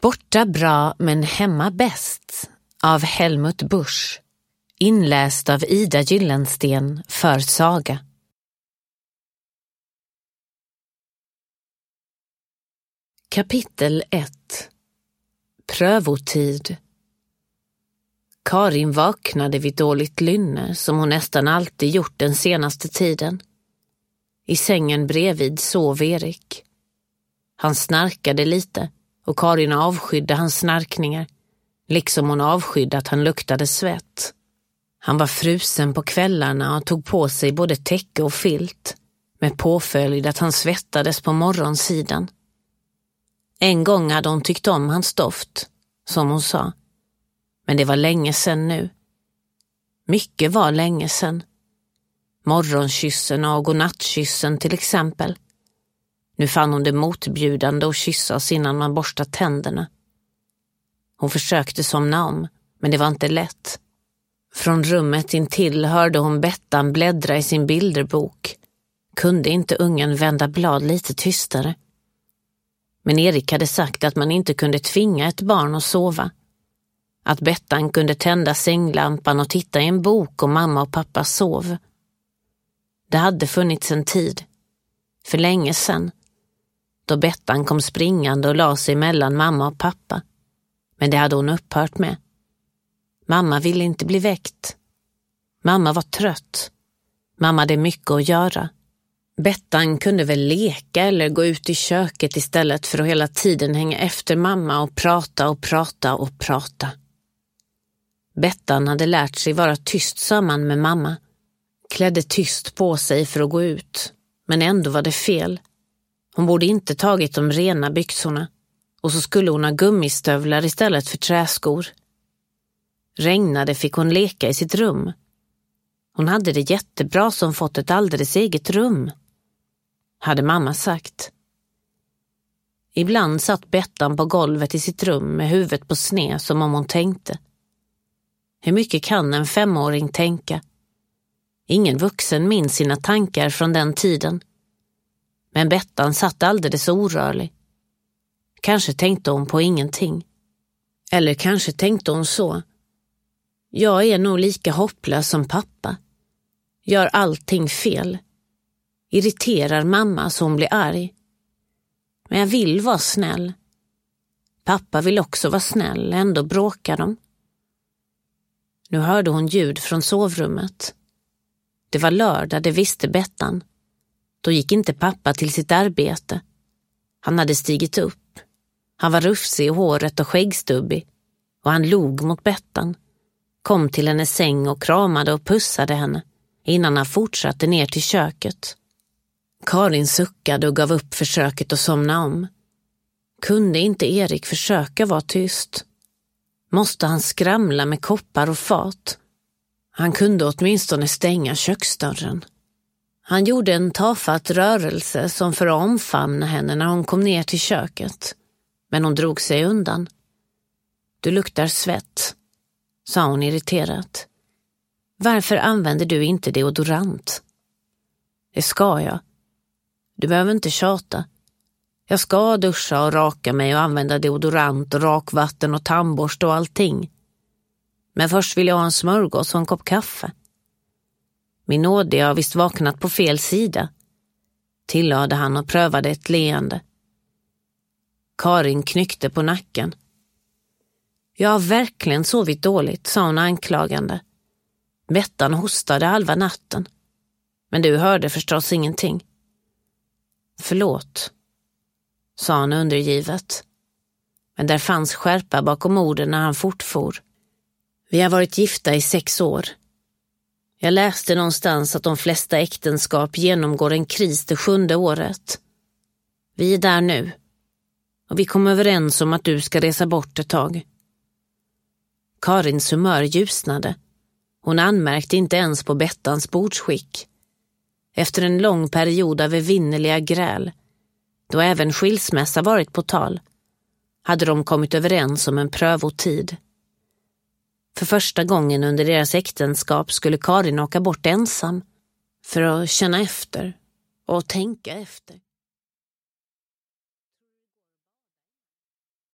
Borta bra men hemma bäst av Helmut Busch, inläst av Ida Gyllensten för Saga. Kapitel 1. Prövotid. Karin vaknade vid dåligt lynne som hon nästan alltid gjort den senaste tiden. I sängen bredvid sov Erik. Han snarkade lite och Karin avskydde hans snarkningar, liksom hon avskydde att han luktade svett. Han var frusen på kvällarna och tog på sig både täcke och filt, med påföljd att han svettades på morgonsidan. En gång hade hon tyckt om hans doft, som hon sa. Men det var länge sedan nu. Mycket var länge sedan. Morgonkyssen och godnattkyssen till exempel. Nu fann hon det motbjudande att kyssas innan man borstar tänderna. Hon försökte somna om, men det var inte lätt. Från rummet intill hörde hon Bettan bläddra i sin bilderbok. Kunde inte ungen vända blad lite tystare? Men Erik hade sagt att man inte kunde tvinga ett barn att sova. Att Bettan kunde tända sänglampan och titta i en bok och mamma och pappa sov. Det hade funnits en tid, för länge sedan, då Bettan kom springande och la sig mellan mamma och pappa. Men det hade hon upphört med. Mamma ville inte bli väckt. Mamma var trött. Mamma hade mycket att göra. Bettan kunde väl leka eller gå ut i köket istället för att hela tiden hänga efter mamma och prata och prata och prata. Bettan hade lärt sig vara tyst samman med mamma. Klädde tyst på sig för att gå ut, men ändå var det fel. Hon borde inte tagit de rena byxorna, och så skulle hon ha gummistövlar istället för träskor. Regnade fick hon leka i sitt rum. Hon hade det jättebra som fått ett alldeles eget rum, hade mamma sagt. Ibland satt Bettan på golvet i sitt rum med huvudet på sned som om hon tänkte. Hur mycket kan en 5-åring tänka? Ingen vuxen minns sina tankar från den tiden. Men Bettan satt alldeles orörlig. Kanske tänkte hon på ingenting. Eller kanske tänkte hon så. Jag är nog lika hopplös som pappa. Gör allting fel. Irriterar mamma så hon blir arg. Men jag vill vara snäll. Pappa vill också vara snäll, ändå bråkar de. Nu hörde hon ljud från sovrummet. Det var lördag, det visste Bettan. Då gick inte pappa till sitt arbete. Han hade stigit upp. Han var rufsig i håret och skäggstubbig. Och han log mot Bettan. Kom till hennes säng och kramade och pussade henne innan han fortsatte ner till köket. Karin suckade och gav upp försöket att somna om. Kunde inte Erik försöka vara tyst? Måste han skramla med koppar och fat? Han kunde åtminstone stänga köksdörren. Han gjorde en tafatt rörelse som för att omfamna henne när hon kom ner till köket. Men hon drog sig undan. Du luktar svett, sa hon irriterat. Varför använder du inte deodorant? Det ska jag. Du behöver inte tjata. Jag ska duscha och raka mig och använda deodorant och rakvatten och tandborste och allting. Men först vill jag ha en smörgås och en kopp kaffe. Min nåde har visst vaknat på fel sida, tillade han och prövade ett leende. Karin knyckte på nacken. Jag har verkligen sovit dåligt, sa hon anklagande. Bettan hostade halva natten. Men du hörde förstås ingenting. Förlåt, sa han undergivet. Men där fanns skärpa bakom orden när han fortfor. Vi har varit gifta i 6 år. Jag läste någonstans att de flesta äktenskap genomgår en kris det 7:e året. Vi är där nu. Och vi kom överens om att du ska resa bort ett tag. Karins humör ljusnade. Hon anmärkte inte ens på Bettans bordsskick. Efter en lång period av evinnerliga gräl, då även skilsmässa varit på tal, hade de kommit överens om en prövotid. För första gången under deras äktenskap skulle Karin åka bort ensam för att känna efter och tänka efter.